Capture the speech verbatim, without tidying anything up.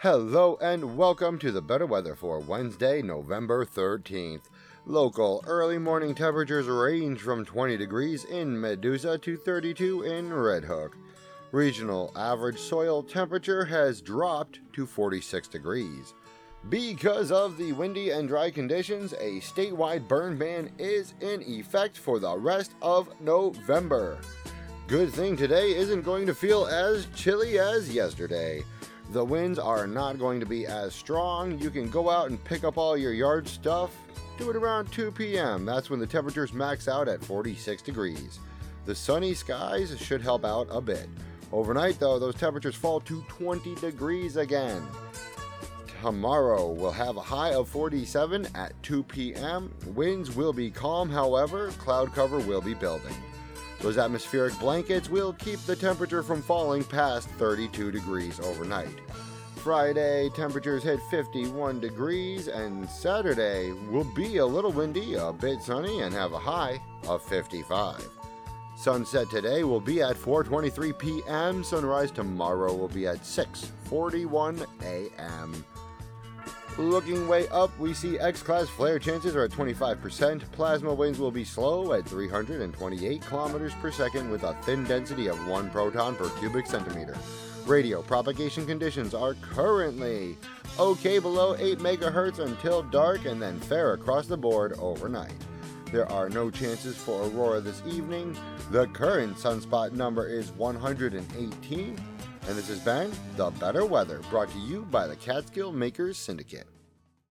Hello and welcome to the better weather for Wednesday, November thirteenth. Local early morning temperatures range from twenty degrees in Medusa to thirty-two in Red Hook. Regional average soil temperature has dropped to forty-six degrees. Because of the windy and dry conditions, a statewide burn ban is in effect for the rest of November. Good thing today isn't going to feel as chilly as yesterday. The winds are not going to be as strong. You can go out and pick up all your yard stuff. Do it around two p.m. That's when the temperatures max out at forty-six degrees. The sunny skies should help out a bit. Overnight, though, those temperatures fall to twenty degrees again. Tomorrow we'll have a high of forty-seven at two p.m. Winds will be calm, however, cloud cover will be building. Those atmospheric blankets will keep the temperature from falling past thirty-two degrees overnight. Friday, temperatures hit fifty-one degrees, and Saturday will be a little windy, a bit sunny, and have a high of fifty-five. Sunset today will be at four twenty-three p.m. Sunrise tomorrow will be at six forty-one a.m. Looking way up, we see X-class flare chances are at twenty-five percent. Plasma winds will be slow at three hundred twenty-eight kilometers per second with a thin density of one proton per cubic centimeter. Radio propagation conditions are currently okay below eight megahertz until dark and then fair across the board overnight. There are no chances for aurora this evening. The current sunspot number is one hundred eighteen. And this has been The Better Weather, brought to you by the Catskill Makers Syndicate.